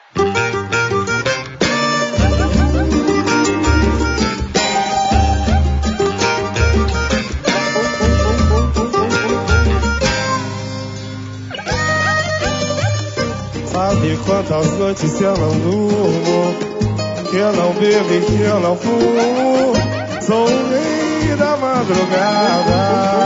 Sabe quantas noites eu não durmo, que eu não bebo e que eu não fumo. Sou o rei da madrugada,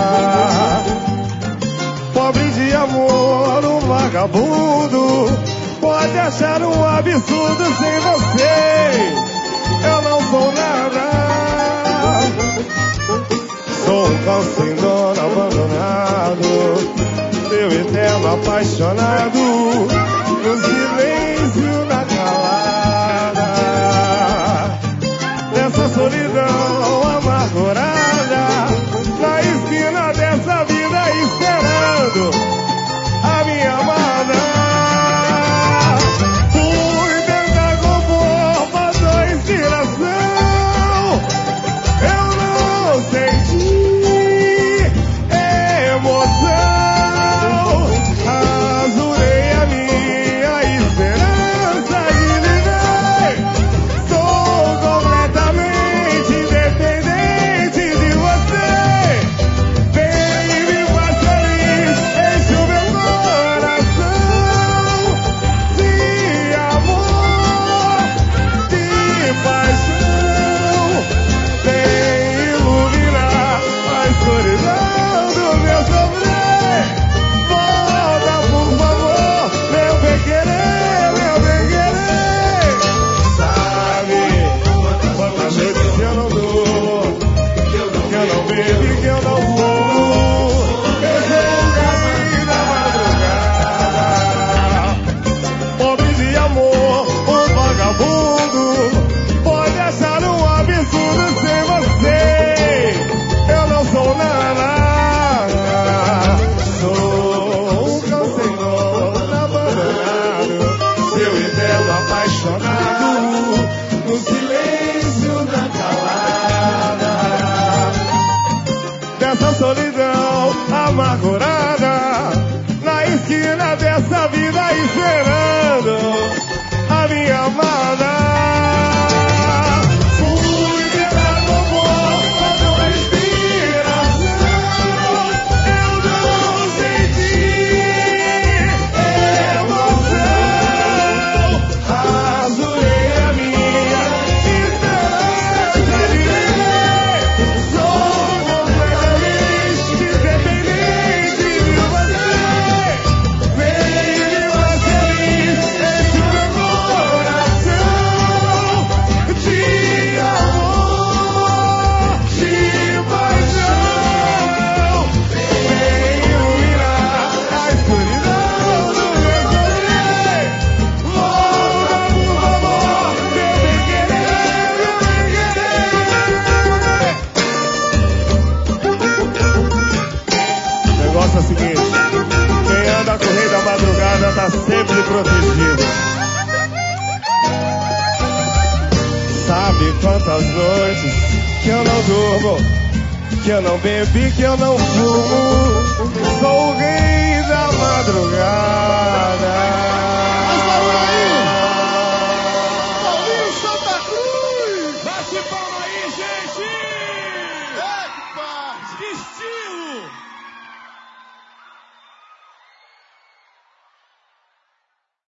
pobre de amor, um vagabundo. Pode achar um absurdo sem você, eu não sou nada. Sou um cão sem dono abandonado, meu eterno apaixonado, no silêncio da calada, dessa solidão amargurada, na esquina dessa vida esperando a minha amada. Fui tentar compor pra sua inspiração, eu não senti emoção. Solidão amargurada, na esquina dessa vida esperando a minha amada. Fui tentar compor a tua inspiração, eu não senti emoção. Rasurei a minha esperança de viver. Sou tá sempre protegido. Sabe quantas noites que eu não durmo, que eu não bebi, que eu não fumo. Sou o rei da madrugada.